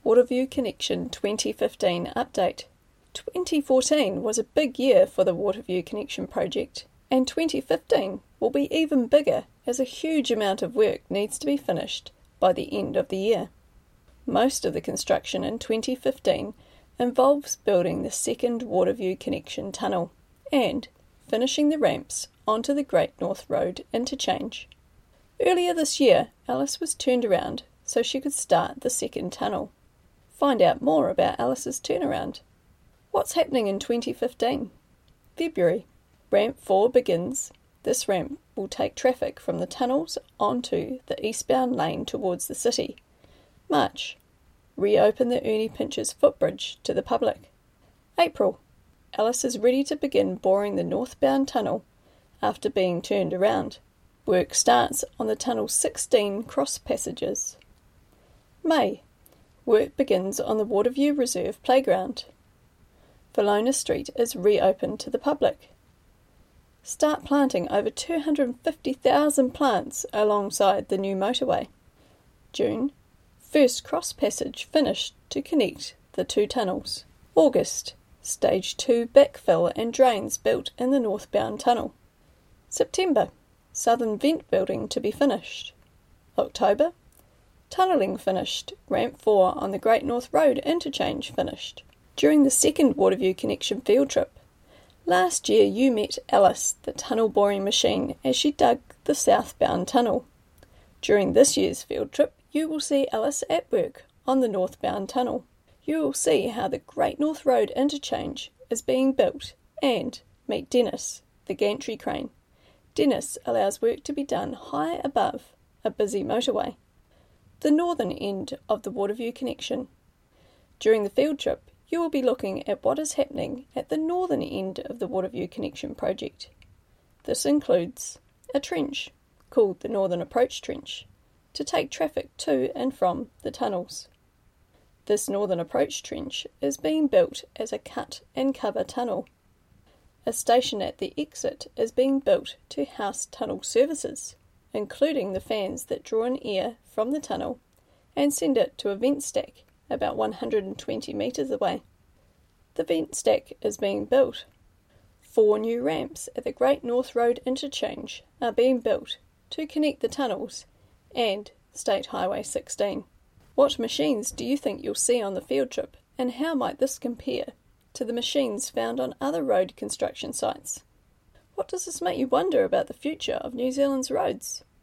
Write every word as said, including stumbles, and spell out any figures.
Waterview Connection twenty fifteen update. twenty fourteen was a big year for the Waterview Connection project, and twenty fifteen will be even bigger as a huge amount of work needs to be finished by the end of the year. Most of the construction in twenty fifteen involves building the second Waterview Connection tunnel and finishing the ramps onto the Great North Road interchange. Earlier this year, Alice was turned around so she could start the second tunnel. Find out more about Alice's turnaround. What's happening in twenty fifteen? February. Ramp four begins. This ramp will take traffic from the tunnels onto the eastbound lane towards the city. March. Reopen the Ernie Pinchers footbridge to the public. April. Alice is ready to begin boring the northbound tunnel after being turned around. Work starts on the tunnel's sixteen cross passages. May. Work begins on the Waterview Reserve Playground. Valona Street is reopened to the public. Start planting over two hundred fifty thousand plants alongside the new motorway. June. First cross passage finished to connect the two tunnels. August. Stage two backfill and drains built in the northbound tunnel. September. Southern vent building to be finished. October. Tunnelling finished. Ramp four on the Great North Road interchange finished. During the second Waterview Connection field trip, last year you met Alice, the tunnel boring machine, as she dug the southbound tunnel. During this year's field trip, you will see Alice at work on the northbound tunnel. You will see how the Great North Road interchange is being built and meet Dennis, the gantry crane. Dennis allows work to be done high above a busy motorway. The northern end of the Waterview Connection. During the field trip, you will be looking at what is happening at the northern end of the Waterview Connection project. This includes a trench, called the Northern Approach Trench, to take traffic to and from the tunnels. This Northern Approach Trench is being built as a cut and cover tunnel. A station at the exit is being built to house tunnel services, including the fans that draw in air from the tunnel and send it to a vent stack about one hundred twenty metres away. The vent stack is being built. Four new ramps at the Great North Road interchange are being built to connect the tunnels and State Highway sixteen. What machines do you think you'll see on the field trip, and how might this compare to the machines found on other road construction sites? What does this make you wonder about the future of New Zealand's roads?